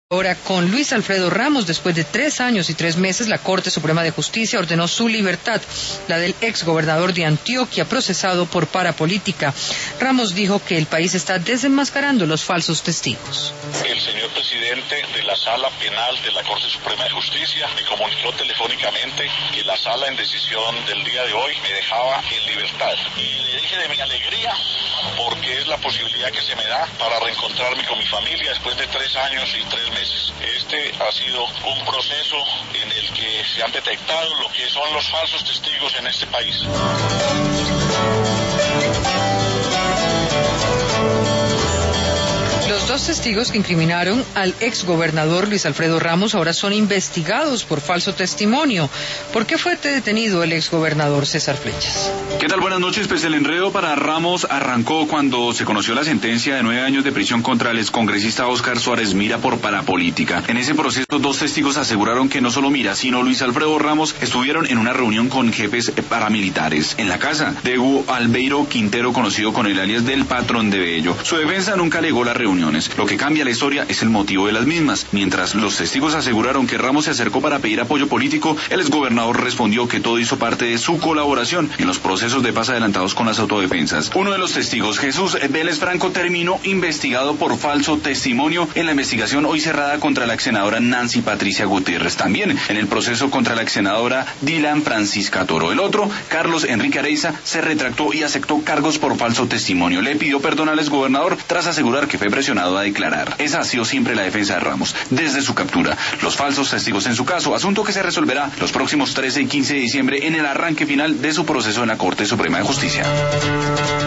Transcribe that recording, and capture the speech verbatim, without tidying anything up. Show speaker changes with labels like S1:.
S1: Ahora con Luis Alfredo Ramos, después de tres años y tres meses, la Corte Suprema de Justicia ordenó su libertad, la del exgobernador de Antioquia, procesado por parapolítica. Ramos dijo que el país está desenmascarando los falsos testigos.
S2: El señor presidente de la Sala Penal de la Corte Suprema de Justicia me comunicó telefónicamente que la sala en decisión del día de hoy me dejaba en libertad. Y le dije de mi alegría porque es la posibilidad que se me da para reencontrarme con mi familia después de tres años y tres meses. Este ha sido un proceso en el que se han detectado lo que son los falsos testigos en este país.
S1: Los dos testigos que incriminaron al exgobernador Luis Alfredo Ramos ahora son investigados por falso testimonio. ¿Por qué fue detenido el exgobernador? César Flechas.
S3: ¿Qué tal? Buenas noches. Pues el enredo para Ramos arrancó cuando se conoció la sentencia de nueve años de prisión contra el excongresista Óscar Suárez Mira por parapolítica. En ese proceso, dos testigos aseguraron que no solo Mira, sino Luis Alfredo Ramos estuvieron en una reunión con jefes paramilitares en la casa de Hugo Albeiro Quintero, conocido con el alias del Patrón de Bello. Su defensa nunca negó las reuniones. Lo que cambia la historia es el motivo de las mismas. Mientras los testigos aseguraron que Ramos se acercó para pedir apoyo político, el exgobernador respondió que todo hizo parte de su colaboración en los procesos de paz adelantados con las autodefensas. Uno de los testigos, Jesús Vélez Franco, terminó investigado por falso testimonio en la investigación hoy cerrada contra la ex senadora Nancy Patricia Gutiérrez. También en el proceso contra la ex senadora Dylan Francisca Toro. El otro, Carlos Enrique Areiza, se retractó y aceptó cargos por falso testimonio. Le pidió perdón al exgobernador tras asegurar que fue presionado a declarar. Esa ha sido siempre la defensa de Ramos desde su captura. Los falsos testigos en su caso, asunto que se resolverá los próximos trece y quince de diciembre en el arranque final de su proceso en la Corte Suprema de Justicia.